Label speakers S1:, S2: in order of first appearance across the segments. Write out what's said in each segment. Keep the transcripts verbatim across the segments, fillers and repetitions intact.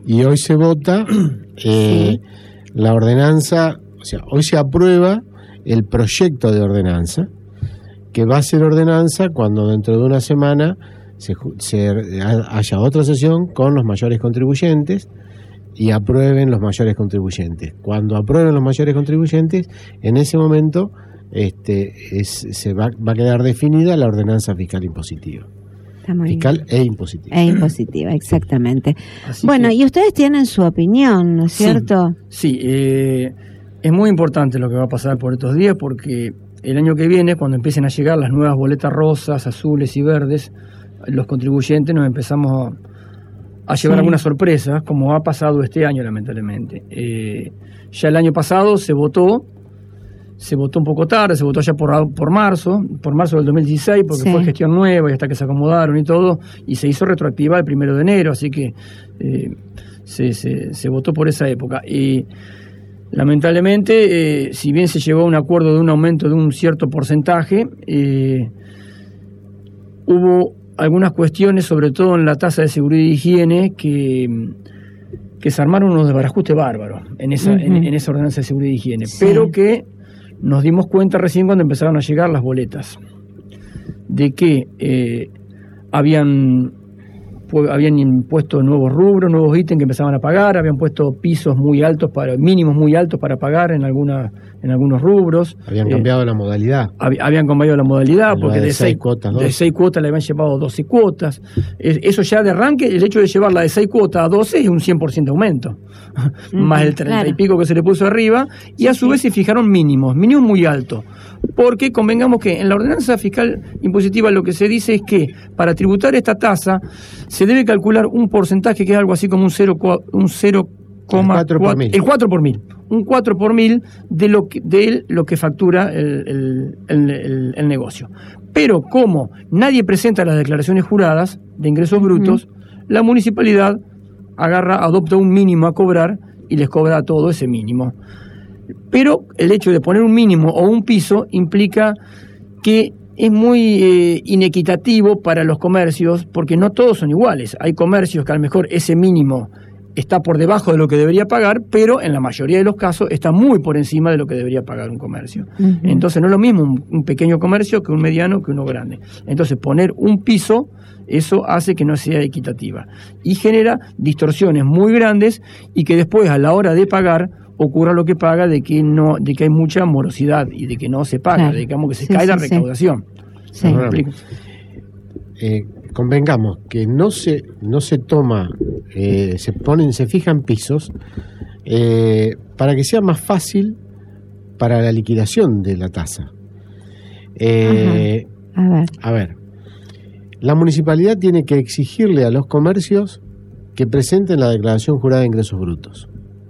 S1: y hoy se vota eh, sí. la ordenanza, o sea, hoy se aprueba el proyecto de ordenanza, que va a ser ordenanza cuando dentro de una semana se, se haya otra sesión con los mayores contribuyentes y aprueben los mayores contribuyentes. Cuando aprueben los mayores contribuyentes, en ese momento este, es, se va, va a quedar definida la ordenanza fiscal impositiva. Fiscal bien. e impositiva.
S2: E impositiva, exactamente.
S3: Así
S2: bueno,
S3: que,
S2: y ustedes tienen su opinión, ¿no es
S3: sí,
S2: cierto?
S3: Sí, eh, es muy importante lo que va a pasar por estos días, porque el año que viene, cuando empiecen a llegar las nuevas boletas rosas, azules y verdes, los contribuyentes nos empezamos a llevar sí. algunas sorpresas, como ha pasado este año, lamentablemente. Eh, ya el año pasado se votó, se votó un poco tarde, se votó ya por, por marzo, por marzo del dos mil dieciséis, porque sí. fue gestión nueva y hasta que se acomodaron y todo, y se hizo retroactiva el primero de enero, así que eh, se, se, se votó por esa época. Y lamentablemente, eh, si bien se llegó a un acuerdo de un aumento de un cierto porcentaje, eh, hubo algunas cuestiones, sobre todo en la tasa de seguridad y higiene, que, que se armaron unos desbarajustes bárbaros en esa, uh-huh. en, en esa ordenanza de seguridad y higiene, sí. pero que nos dimos cuenta recién cuando empezaron a llegar las boletas de que eh, habían pues, habían impuesto nuevos rubros, nuevos ítems que empezaban a pagar, habían puesto pisos muy altos, para mínimos muy altos para pagar en alguna, en algunos rubros.
S1: Habían cambiado eh, la modalidad.
S3: Hab, habían cambiado la modalidad,
S1: la
S3: porque de, de seis, seis cuotas, de seis cuotas le habían llevado doce cuotas. Eh, eso ya de arranque, el hecho de llevarla de seis cuotas a doce es un cien por ciento de aumento. Mm, más el treinta claro. y pico que se le puso arriba, y sí, a su sí. vez se fijaron mínimos, mínimos muy altos. Porque convengamos que en la ordenanza fiscal impositiva lo que se dice es que para tributar esta tasa se debe calcular un porcentaje que es algo así como un cero coma cuatro por mil. El cuatro por mil. Un cuatro por mil de lo que, de lo que factura el, el, el, el, el negocio. Pero como nadie presenta las declaraciones juradas de ingresos brutos, uh-huh. la municipalidad agarra, adopta un mínimo a cobrar y les cobra todo ese mínimo. Pero el hecho de poner un mínimo o un piso implica que es muy eh, inequitativo para los comercios, porque no todos son iguales. Hay comercios que a lo mejor ese mínimo está por debajo de lo que debería pagar, pero en la mayoría de los casos está muy por encima de lo que debería pagar un comercio. Uh-huh. Entonces no es lo mismo un, un pequeño comercio que un mediano que uno grande. Entonces poner un piso, eso hace que no sea equitativa y genera distorsiones muy grandes y que después a la hora de pagar ocurra lo que paga de que no, de que hay mucha morosidad y de que no se paga, claro. digamos que se sí, cae sí, la recaudación.
S2: Sí.
S1: ¿Me explico? Eh, convengamos que no se no se toma, eh, se ponen, se fijan pisos eh, para que sea más fácil para la liquidación de la tasa. Eh,
S2: a ver.
S1: A ver, la municipalidad tiene que exigirle a los comercios que presenten la declaración jurada de ingresos brutos.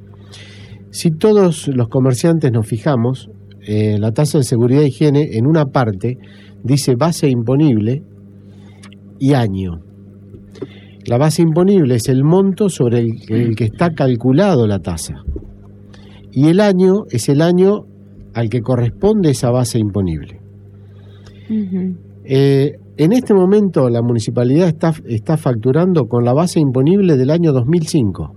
S1: Si todos los comerciantes nos fijamos, eh, la tasa de seguridad e higiene en una parte dice base imponible y año. La base imponible es el monto sobre el, el que está calculado la tasa. Y el año es el año al que corresponde esa base imponible. Uh-huh. Eh, en este momento la municipalidad está, está facturando con la base imponible del año dos mil cinco.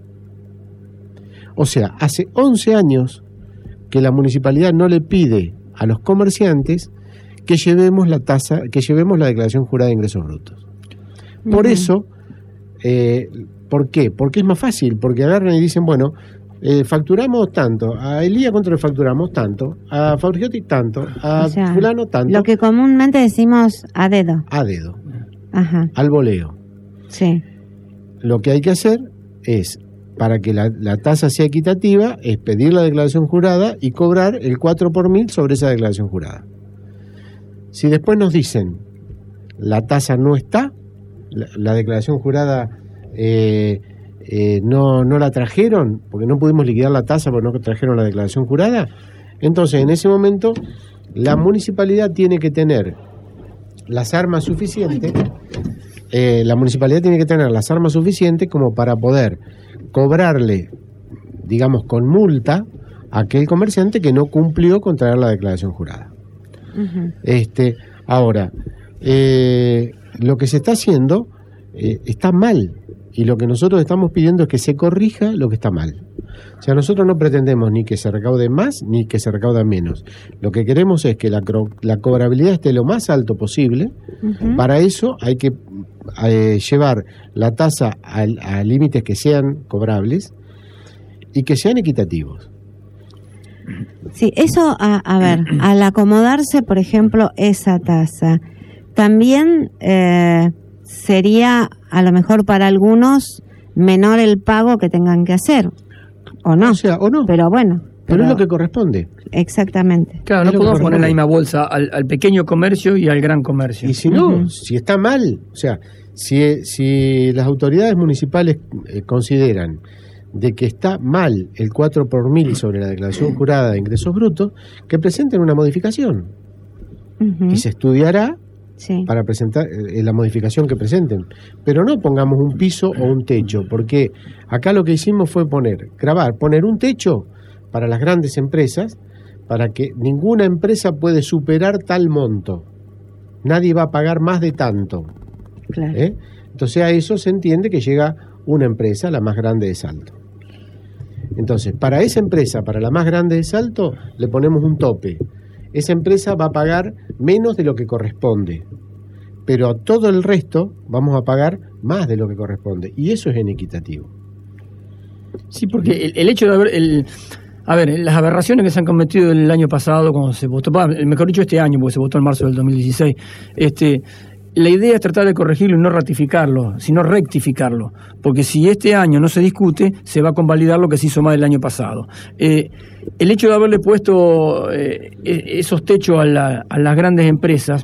S1: O sea, hace once años que la municipalidad no le pide a los comerciantes que llevemos la tasa, que llevemos la declaración jurada de ingresos brutos. Por uh-huh. eso, eh, ¿por qué? Porque es más fácil, porque agarran y dicen, bueno, eh, facturamos tanto, a Elía cuánto le facturamos tanto, a Fabriciotti tanto, a o sea, fulano tanto.
S2: Lo que comúnmente decimos a dedo.
S1: A dedo.
S2: Ajá.
S1: Al voleo.
S2: Sí.
S1: Lo que hay que hacer es, para que la, la tasa sea equitativa, es pedir la declaración jurada y cobrar el cuatro por mil sobre esa declaración jurada. Si después nos dicen, la tasa no está, la, la declaración jurada eh, eh, no, no la trajeron, porque no pudimos liquidar la tasa porque no trajeron la declaración jurada, entonces en ese momento la municipalidad tiene que tener las armas suficientes, eh, la municipalidad tiene que tener las armas suficientes como para poder cobrarle, digamos, con multa a aquel comerciante que no cumplió con traer la declaración jurada. Uh-huh. Este, ahora, eh, lo que se está haciendo eh, está mal Y lo que nosotros estamos pidiendo es que se corrija lo que está mal. O sea, nosotros no pretendemos ni que se recaude más ni que se recaude menos. Lo que queremos es que la, la cobrabilidad esté lo más alto posible. Uh-huh. Para eso hay que eh, llevar la tasa a, a límites que sean cobrables y que sean equitativos.
S2: Sí, eso, a, a ver, al acomodarse, por ejemplo, esa tasa, también eh, sería, a lo mejor para algunos, menor el pago que tengan que hacer, o no.
S1: O sea, o no.
S2: Pero bueno.
S1: Pero,
S2: pero
S1: es lo que corresponde.
S2: Exactamente.
S3: Claro, no podemos poner la misma bolsa al, al pequeño comercio y al gran comercio.
S1: Y si no,
S2: uh-huh.
S1: si está mal, o sea, si, si las autoridades municipales eh, consideran de que está mal el cuatro por mil sobre la declaración jurada de ingresos brutos, que presenten una modificación. Uh-huh. Y se estudiará sí. para presentar eh, la modificación que presenten. Pero no pongamos un piso o un techo, porque acá lo que hicimos fue poner, grabar, poner un techo para las grandes empresas, para que ninguna empresa puede superar tal monto. Nadie va a pagar más de tanto.
S2: Claro.
S1: ¿Eh? Entonces a eso se entiende que llega una empresa, la más grande de Salto. Entonces, para esa empresa, para la más grande de Salto, le ponemos un tope. Esa empresa va a pagar menos de lo que corresponde, pero a todo el resto vamos a pagar más de lo que corresponde, y eso es inequitativo.
S3: Sí, porque el, el hecho de haber... El... A ver, las aberraciones que se han cometido el año pasado, cuando se votó, mejor dicho este año, porque se votó en marzo del dos mil dieciséis, este, la idea es tratar de corregirlo y no ratificarlo, sino rectificarlo, porque si este año no se discute, se va a convalidar lo que se hizo mal el año pasado. Eh, el hecho de haberle puesto eh, esos techos a, la, a las grandes empresas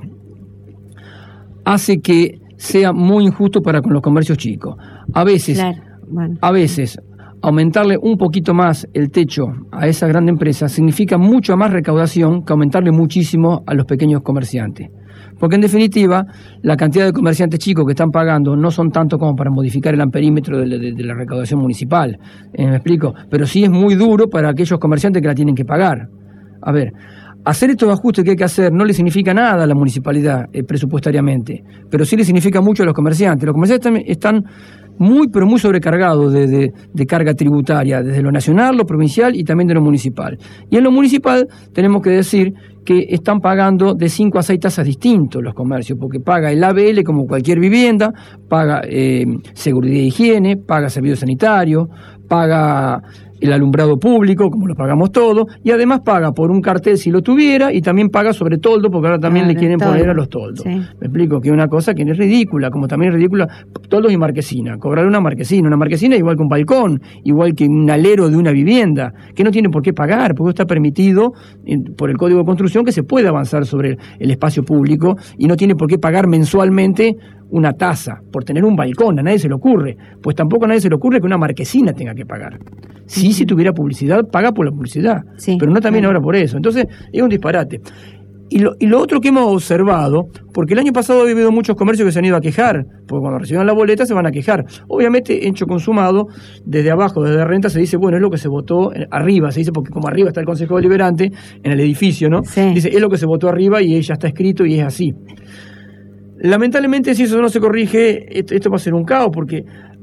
S3: hace que sea muy injusto para con los comercios chicos. A veces,
S2: claro, bueno.
S3: a veces... aumentarle un poquito más el techo a esa gran empresa significa mucho más recaudación que aumentarle muchísimo a los pequeños comerciantes. Porque en definitiva, la cantidad de comerciantes chicos que están pagando no son tanto como para modificar el amperímetro de la, de, de la recaudación municipal. Eh, ¿Me explico? Pero sí es muy duro para aquellos comerciantes que la tienen que pagar. A ver, hacer estos ajustes que hay que hacer no le significa nada a la municipalidad eh, presupuestariamente, pero sí le significa mucho a los comerciantes. Los comerciantes están muy, pero muy sobrecargados de, de, de carga tributaria, desde lo nacional, lo provincial y también de lo municipal. Y en lo municipal tenemos que decir que están pagando de cinco a seis tasas distintos los comercios, porque paga el A B L como cualquier vivienda, paga eh, seguridad y higiene, paga servicio sanitario, paga el alumbrado público, como lo pagamos todos, y además paga por un cartel si lo tuviera, y también paga sobre toldo, porque ahora también ah, le quieren poner a los toldos. Sí. Me explico, que es una cosa que es ridícula, como también es ridícula toldos y marquesina. Cobrar una marquesina, una marquesina igual que un balcón, igual que un alero de una vivienda, que no tiene por qué pagar, porque está permitido en, por el Código de Construcción que se puede avanzar sobre el, el espacio público, y no tiene por qué pagar mensualmente una tasa por tener un balcón. A nadie se le ocurre, pues tampoco a nadie se le ocurre que una marquesina tenga que pagar. Sí, si tuviera publicidad, paga por la publicidad, sí, pero no también claro. ahora por eso. Entonces, es un disparate. Y lo, y lo otro que hemos observado, porque el año pasado ha habido muchos comercios que se han ido a quejar, porque cuando reciban la boleta se van a quejar. Obviamente, hecho consumado, desde abajo, desde renta, se dice, bueno, es lo que se votó arriba, se dice, porque como arriba está el Consejo Deliberante, en el edificio, ¿no? Sí. Dice, es lo que se votó arriba y ya está escrito y es así. Lamentablemente, si eso no se corrige, esto, esto va a ser un caos, porque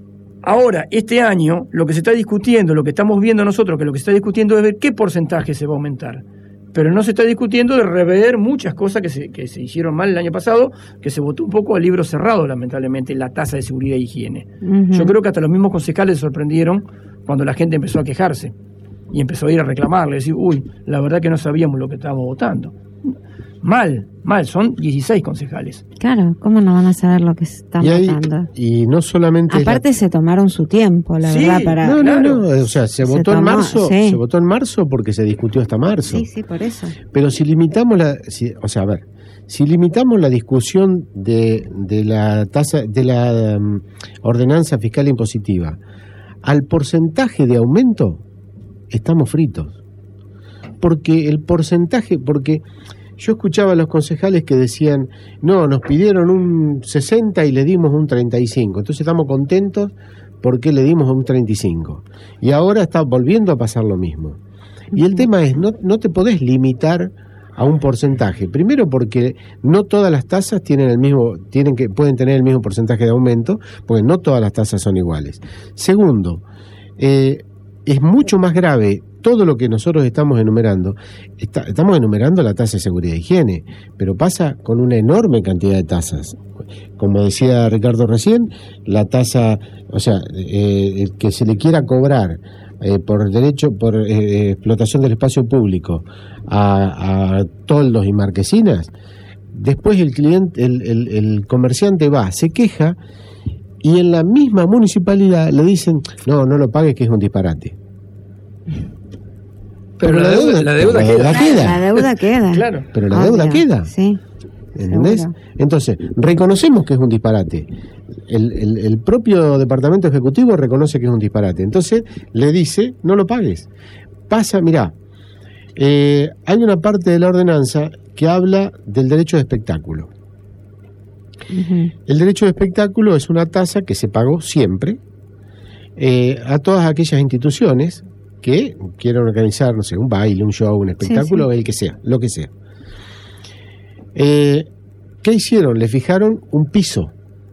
S3: ahora, este año, lo que se está discutiendo, lo que estamos viendo nosotros, que lo que se está discutiendo es ver qué porcentaje se va a aumentar. Pero no se está discutiendo de rever muchas cosas que se, que se hicieron mal el año pasado, que se votó un poco a libro cerrado, lamentablemente, la tasa de seguridad e higiene. Uh-huh. Yo creo que hasta los mismos concejales se sorprendieron cuando la gente empezó a quejarse y empezó a ir a reclamarle, decir, uy, la verdad que no sabíamos lo que estábamos votando. Mal, mal, son dieciséis concejales.
S2: Claro, ¿cómo no van a saber lo que están
S1: y ahí,
S2: votando?
S1: Y no solamente...
S2: Aparte la... se tomaron su tiempo, la
S3: sí,
S2: verdad, para...
S1: No, no, no, o sea, se, se votó tomó, en marzo,
S2: sí.
S1: se votó en marzo porque se discutió hasta marzo.
S2: Sí, sí, por eso.
S1: Pero si limitamos la... Si, o sea, a ver, si limitamos la discusión de, de la tasa, de la um, ordenanza fiscal impositiva al porcentaje de aumento, estamos fritos. Porque el porcentaje, porque... Yo escuchaba a los concejales que decían, no, nos pidieron un sesenta y le dimos un treinta y cinco, entonces estamos contentos porque le dimos un treinta y cinco. Y ahora está volviendo a pasar lo mismo. Y el tema es, no, no te podés limitar a un porcentaje. Primero porque no todas las tasas tienen el mismo, tienen que, pueden tener el mismo porcentaje de aumento, porque no todas las tasas son iguales. Segundo, eh, es mucho más grave todo lo que nosotros estamos enumerando. Está, estamos enumerando la tasa de seguridad e higiene, pero pasa con una enorme cantidad de tasas. Como decía Ricardo recién, la tasa, o sea, eh, que se le quiera cobrar eh, por derecho, por eh, explotación del espacio público a, a toldos y marquesinas, después el cliente, el, el, el comerciante va, se queja y en la misma municipalidad le dicen, no, no lo pagues, que es un disparate.
S3: Pero, pero la, la deuda, deuda, la deuda
S1: la
S3: queda.
S1: Deuda queda.
S2: La deuda queda.
S3: Claro.
S1: Pero la deuda
S2: Obvio.
S1: queda.
S2: Sí.
S1: ¿Entendés?
S2: Seguro.
S1: Entonces, reconocemos que es un disparate. El, el, el propio Departamento Ejecutivo reconoce que es un disparate. Entonces, le dice, no lo pagues. Pasa, mirá, eh, hay una parte de la ordenanza que habla del derecho de espectáculo.
S2: Uh-huh.
S1: El derecho de espectáculo es una tasa que se pagó siempre eh, a todas aquellas instituciones que quieran organizar, no sé, un baile, un show, un espectáculo, sí, sí. el que sea, lo que sea. Eh, ¿Qué hicieron? Le fijaron un piso.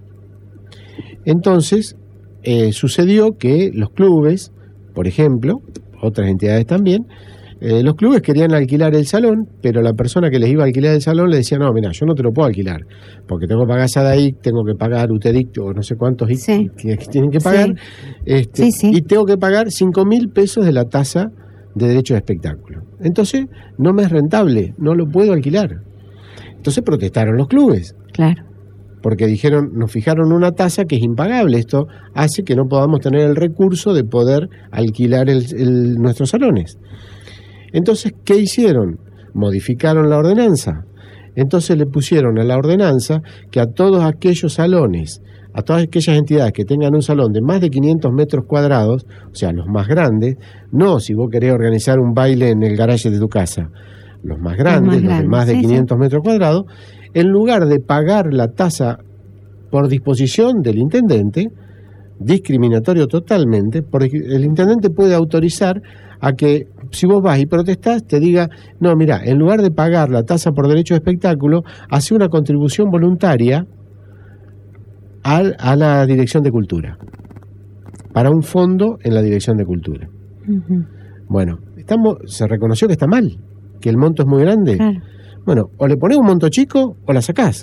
S1: Entonces, eh, sucedió que los clubes, por ejemplo, otras entidades también, eh, los clubes querían alquilar el salón, pero la persona que les iba a alquilar el salón le decía, no, mira, yo no te lo puedo alquilar, porque tengo que pagar SADAIC, tengo que pagar UTEDIC, o no sé cuántos
S2: sí.
S1: que, que tienen que pagar,
S2: sí.
S1: Este,
S2: sí, sí.
S1: y tengo que pagar cinco mil pesos de la tasa de derecho de espectáculo. Entonces, no me es rentable, no lo puedo alquilar. Entonces protestaron los clubes.
S2: Claro.
S1: Porque dijeron, nos fijaron una tasa que es impagable. Esto hace que no podamos tener el recurso de poder alquilar el, el, nuestros salones. Entonces, ¿qué hicieron? Modificaron la ordenanza. Entonces le pusieron a la ordenanza que a todos aquellos salones, a todas aquellas entidades que tengan un salón de más de quinientos metros cuadrados, o sea, los más grandes, no si vos querés organizar un baile en el garaje de tu casa, los más grandes, los, más los de más de sí, quinientos sí. metros cuadrados, en lugar de pagar la tasa por disposición del intendente, discriminatorio totalmente, porque el intendente puede autorizar a que si vos vas y protestás, te diga, no, mira, en lugar de pagar la tasa por derecho de espectáculo, hace una contribución voluntaria al, a la Dirección de Cultura, para un fondo en la Dirección de Cultura. Uh-huh. Bueno, estamos, se reconoció que está mal, que el monto es muy grande. Claro. Bueno, o le ponés un monto chico o la sacás.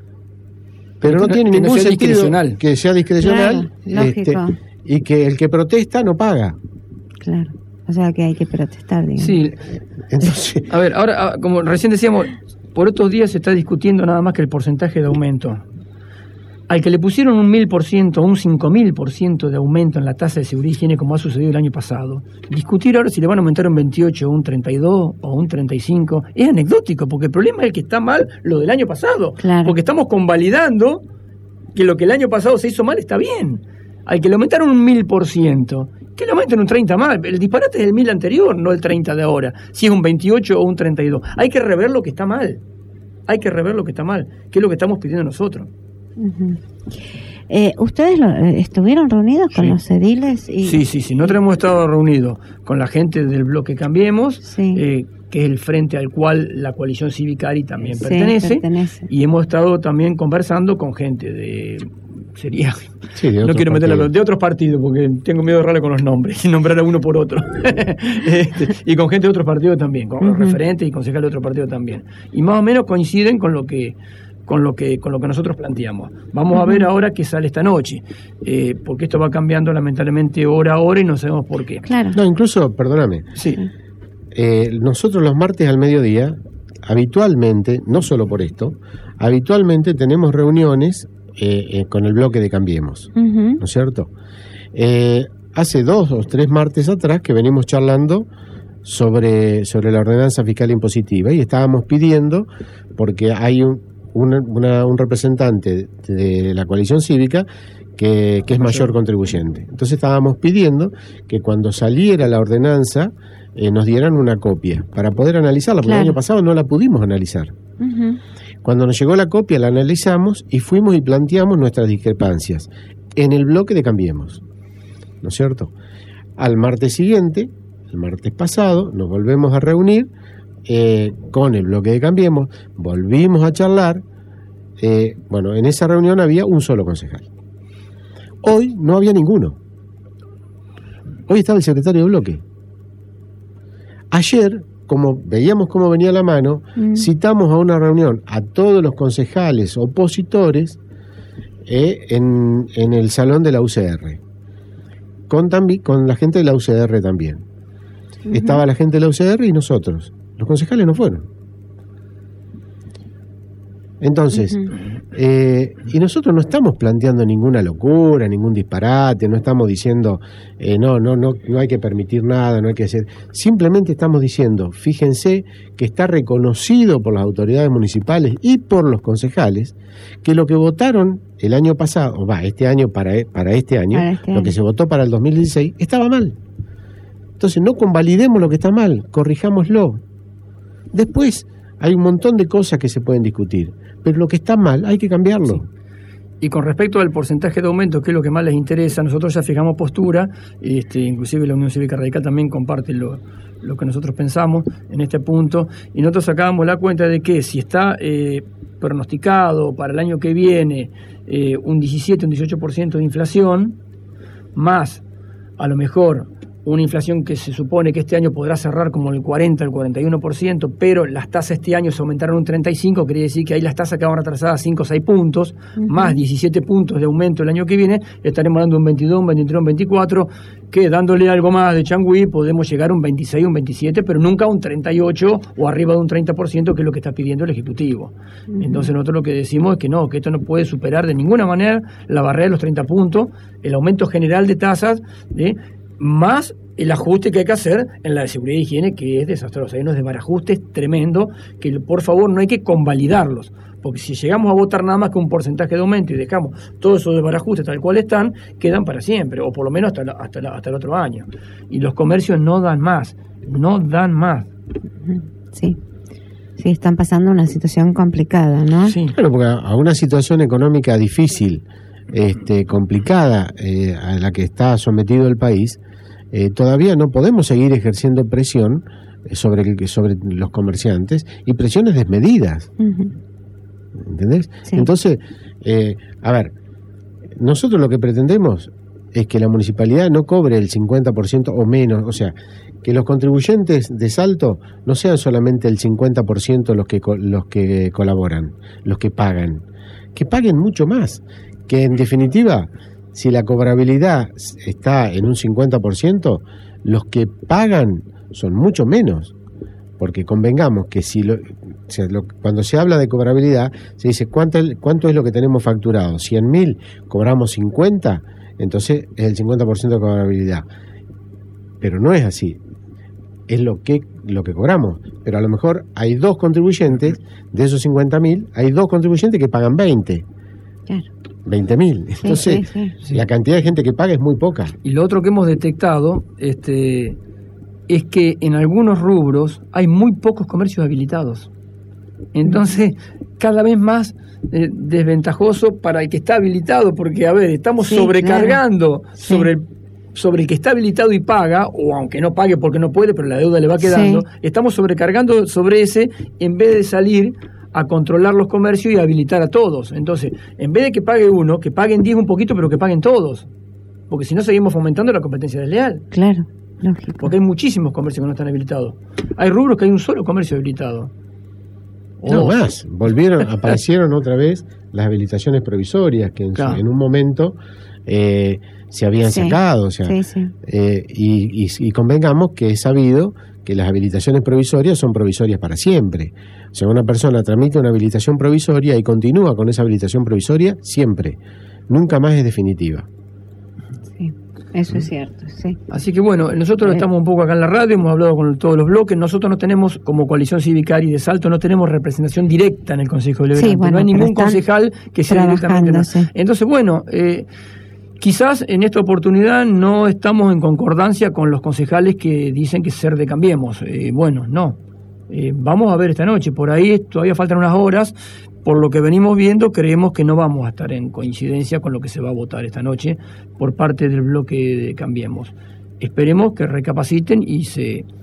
S1: Pero no, no tiene ningún
S3: no sea
S1: sentido que sea discrecional,
S2: claro,
S1: este, y que el que protesta no paga.
S2: Claro, o sea que hay que protestar, digamos.
S3: Sí,
S1: entonces...
S3: A ver, ahora, como recién decíamos, por estos días se está discutiendo nada más que el porcentaje de aumento. Al que le pusieron un mil por ciento o un cinco mil por ciento de aumento en la tasa de seguridad y higiene, como ha sucedido el año pasado, discutir ahora si le van a aumentar un veintiocho o un treinta y dos o un treinta y cinco es anecdótico, porque el problema es el que está mal lo del año pasado.
S2: Claro.
S3: Porque estamos convalidando que lo que el año pasado se hizo mal está bien. Al que le aumentaron un mil por ciento, que le aumenten un treinta más. El disparate es el mil anterior, no el treinta de ahora. Si es un veintiocho o un treinta y dos. Hay que rever lo que está mal. Hay que rever lo que está mal, que es lo que estamos pidiendo nosotros.
S2: Uh-huh. Eh, ¿Ustedes lo, estuvieron reunidos con sí. los ediles? Y...
S3: Sí, sí, sí. Nosotros hemos estado reunidos con la gente del bloque Cambiemos, sí. eh, que es el frente al cual la coalición cívica ARI también sí, pertenece, pertenece, y hemos estado también conversando con gente de... sería
S1: sí,
S3: no quiero meterla de otros partidos porque tengo miedo de errarle con los nombres y nombrar a uno por otro este, y con gente de otros partidos también, con uh-huh. referentes y concejales de otros partidos también, y más o menos coinciden con lo que con lo que con lo que nosotros planteamos. Vamos uh-huh. a ver ahora qué sale esta noche, eh, porque esto va cambiando lamentablemente hora a hora y no sabemos por qué.
S2: Claro.
S1: No, incluso, perdóname,
S3: sí.
S1: eh, nosotros los martes al mediodía, habitualmente, no solo por esto, habitualmente tenemos reuniones eh, eh, con el bloque de Cambiemos, uh-huh. ¿no es cierto? Eh, hace dos o tres martes atrás que venimos charlando sobre, sobre la ordenanza fiscal impositiva y estábamos pidiendo, porque hay un Una, una, un representante de la coalición cívica que, que es mayor contribuyente. Entonces estábamos pidiendo que cuando saliera la ordenanza eh, nos dieran una copia para poder analizarla, porque claro. el año pasado no la pudimos analizar. Uh-huh. Cuando nos llegó la copia la analizamos y fuimos y planteamos nuestras discrepancias en el bloque de Cambiemos, ¿no es cierto? Al martes siguiente, el martes pasado, nos volvemos a reunir eh, con el bloque de Cambiemos, volvimos a charlar. Eh, bueno, en esa reunión había un solo concejal. Hoy no había ninguno. Hoy estaba el secretario de bloque. Ayer, como veíamos cómo venía la mano, mm. citamos a una reunión a todos los concejales opositores eh, en, en el salón de la U C R, con, tambi, con la gente de la U C R también. Uh-huh. Estaba la gente de la U C R y nosotros. Los concejales no fueron. Entonces, uh-huh. eh, y nosotros no estamos planteando ninguna locura, ningún disparate, no estamos diciendo, eh, no, no, no, no hay que permitir nada, no hay que hacer. Simplemente estamos diciendo, fíjense que está reconocido por las autoridades municipales y por los concejales que lo que votaron el año pasado, o va, este año para, para este año, para este lo año. que se votó para el dos mil dieciséis, estaba mal. Entonces no convalidemos lo que está mal, corrijámoslo. Después hay un montón de cosas que se pueden discutir, pero lo que está mal hay que cambiarlo.
S3: Sí. Y con respecto al porcentaje de aumento, que es lo que más les interesa, nosotros ya fijamos postura, este, inclusive la Unión Cívica Radical también comparte lo, lo que nosotros pensamos en este punto, y nosotros sacábamos la cuenta de que si está eh, pronosticado para el año que viene eh, un diecisiete, un dieciocho por ciento de inflación, más a lo mejor una inflación que se supone que este año podrá cerrar como el cuarenta, el cuarenta y uno por ciento, pero las tasas este año se aumentaron un treinta y cinco por ciento, quiere decir que ahí las tasas quedaron atrasadas cinco o seis puntos, uh-huh. más diecisiete puntos de aumento el año que viene, estaremos hablando de un veintidós, un veintitrés, un veinticuatro, que dándole algo más de changüí podemos llegar a un veintiséis, un veintisiete, pero nunca a un treinta y ocho o arriba de un treinta por ciento, que es lo que está pidiendo el Ejecutivo. Uh-huh. Entonces nosotros lo que decimos es que no, que esto no puede superar de ninguna manera la barrera de los treinta puntos, el aumento general de tasas, ¿eh? más el ajuste que hay que hacer en la de seguridad y higiene, que es desastroso. Hay unos desbarajustes tremendos que, por favor, no hay que convalidarlos, porque si llegamos a votar nada más que un porcentaje de aumento y dejamos todos esos desbarajustes tal cual están, quedan para siempre, o por lo menos hasta, la, hasta, la, hasta el otro año. Y los comercios no dan más, no dan más.
S2: Sí. Sí, están pasando una situación complicada, ¿no?
S1: Sí. Claro, porque a una situación económica difícil, este, complicada, eh, a la que está sometido el país, Eh, todavía no podemos seguir ejerciendo presión sobre, el, sobre los comerciantes y presiones desmedidas. Uh-huh. ¿Entendés? Sí. Entonces, eh, a ver, nosotros lo que pretendemos es que la municipalidad no cobre el cincuenta por ciento o menos, o sea, que los contribuyentes de Salto no sean solamente el cincuenta por ciento los que, los que colaboran, los que pagan, que paguen mucho más, que en definitiva, si la cobrabilidad está en un cincuenta por ciento, los que pagan son mucho menos, porque convengamos que si lo, o sea, lo, cuando se habla de cobrabilidad, se dice ¿cuánto, cuánto es lo que tenemos facturado? cien mil, cobramos cincuenta, entonces es el cincuenta por ciento de cobrabilidad. Pero no es así, es lo que, lo que cobramos, pero a lo mejor hay dos contribuyentes, de esos cincuenta mil, hay dos contribuyentes que pagan veinte. Claro. veinte mil. Entonces, sí, sí, sí. la cantidad de gente que paga es muy poca.
S3: Y lo otro que hemos detectado este, es que en algunos rubros hay muy pocos comercios habilitados. Entonces, cada vez más eh, desventajoso para el que está habilitado, porque, a ver, estamos sí, sobrecargando claro. sobre, sí. sobre el que está habilitado y paga, o aunque no pague porque no puede, pero la deuda le va quedando, sí. estamos sobrecargando sobre ese en vez de salir a controlar los comercios y a habilitar a todos. Entonces, en vez de que pague uno, que paguen diez un poquito, pero que paguen todos. Porque si no, seguimos fomentando la competencia desleal.
S2: Claro, lógico.
S3: Porque hay muchísimos comercios que no están habilitados. Hay rubros que hay un solo comercio habilitado.
S1: No, más. Volvieron, aparecieron otra vez las habilitaciones provisorias, que en, claro. en un momento eh, se habían sí. sacado. O sea, sí, sí. Eh, y, y, y convengamos que es sabido que las habilitaciones provisorias son provisorias para siempre. O sea, una persona tramita una habilitación provisoria y continúa con esa habilitación provisoria siempre. Nunca más es definitiva.
S2: Sí, eso es cierto, sí.
S3: Así que bueno, nosotros estamos un poco acá en la radio, hemos hablado con todos los bloques. Nosotros no tenemos, como Coalición Cívica y de Salto, no tenemos representación directa en el Consejo Deliberante. Sí, bueno, no hay ningún concejal que sea directamente. No. Sí. Entonces, bueno... Eh, Quizás en esta oportunidad no estamos en concordancia con los concejales que dicen que ser de Cambiemos. Eh, bueno, no. Eh, vamos a ver esta noche. Por ahí todavía faltan unas horas. Por lo que venimos viendo, creemos que no vamos a estar en coincidencia con lo que se va a votar esta noche por parte del bloque de Cambiemos. Esperemos que recapaciten y se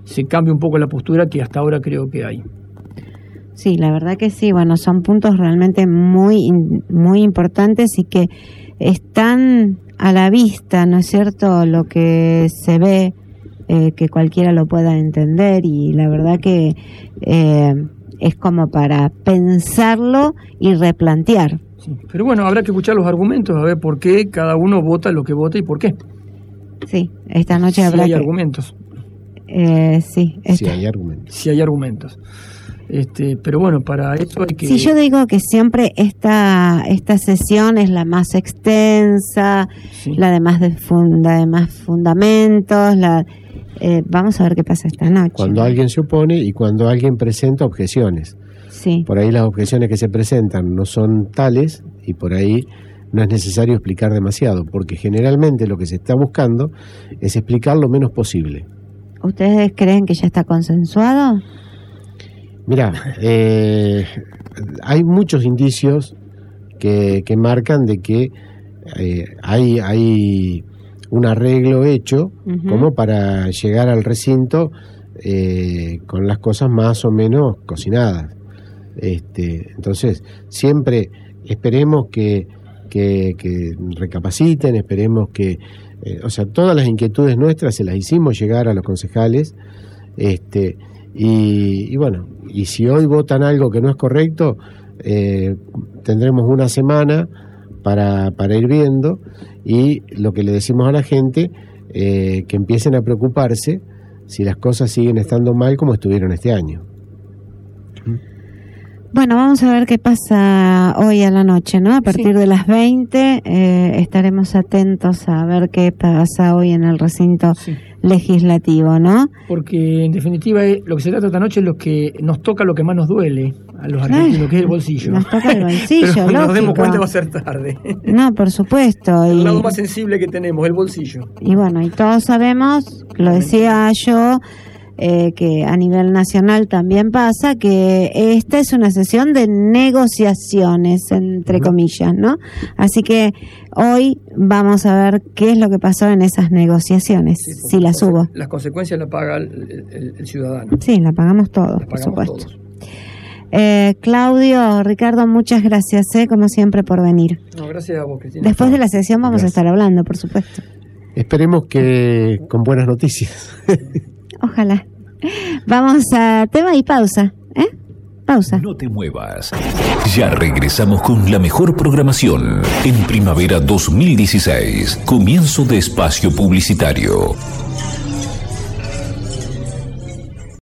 S3: se cambie un poco la postura que hasta ahora creo que hay.
S2: Sí, la verdad que sí. Bueno, son puntos realmente muy, muy importantes y que están a la vista, ¿no es cierto? Lo que se ve, eh, que cualquiera lo pueda entender, y la verdad que eh, es como para pensarlo y replantear.
S3: Sí, pero bueno, habrá que escuchar los argumentos, a ver por qué cada uno vota lo que vota y por qué.
S2: Sí, esta noche
S3: si
S2: habrá
S3: hay
S2: que...
S3: argumentos.
S2: Eh, sí, esta...
S1: Si hay argumentos.
S3: Si hay argumentos. Este, pero bueno, para eso hay que...
S2: Sí, yo digo que siempre esta, esta sesión es la más extensa, sí. la de más, de funda, de más fundamentos, la, eh, vamos a ver qué pasa esta noche.
S1: Cuando alguien se opone y cuando alguien presenta objeciones.
S2: Sí.
S1: Por ahí las objeciones que se presentan no son tales y por ahí no es necesario explicar demasiado, porque generalmente lo que se está buscando es explicar lo menos posible.
S2: ¿Ustedes creen que ya está consensuado?
S1: Mirá, eh, hay muchos indicios que, que marcan de que eh, hay, hay un arreglo hecho uh-huh. como para llegar al recinto eh, con las cosas más o menos cocinadas. Este, entonces, siempre esperemos que, que, que recapaciten, esperemos que, eh, o sea, todas las inquietudes nuestras se las hicimos llegar a los concejales, este, y, y bueno, y si hoy votan algo que no es correcto, eh, tendremos una semana para, para ir viendo, y lo que le decimos a la gente, eh, que empiecen a preocuparse si las cosas siguen estando mal como estuvieron este año.
S2: Bueno, vamos a ver qué pasa hoy a la noche, ¿no? A partir sí. de las veinte eh, estaremos atentos a ver qué pasa hoy en el recinto sí. legislativo, ¿no?
S3: Porque en definitiva lo que se trata esta noche es lo que nos toca, lo que más nos duele a los argentinos, Ay, que es el bolsillo.
S2: Nos toca el bolsillo,
S3: Pero
S2: lógico.
S3: Nos demos cuenta va a ser tarde.
S2: No, por supuesto.
S3: El
S2: y,
S3: lado más sensible que tenemos, el bolsillo.
S2: Y bueno, y todos sabemos, lo decía yo, Eh, que a nivel nacional también pasa, que esta es una sesión de negociaciones, entre comillas, ¿no? Así que hoy vamos a ver qué es lo que pasó en esas negociaciones, sí, si las hubo.
S3: Las consecuencias las paga el, el, el ciudadano.
S2: Sí, las pagamos todos,
S3: las pagamos
S2: por supuesto.
S3: Todos.
S2: Eh, Claudio, Ricardo, muchas gracias, eh, como siempre, por venir.
S3: No, gracias a vos, Cristina.
S2: Después de la sesión vamos gracias. a estar hablando, por supuesto.
S1: Esperemos que con buenas noticias.
S2: Ojalá. Vamos a tema y pausa, ¿eh? Pausa.
S4: No te muevas. Ya regresamos con la mejor programación en Primavera dos mil dieciséis. Comienzo de espacio publicitario.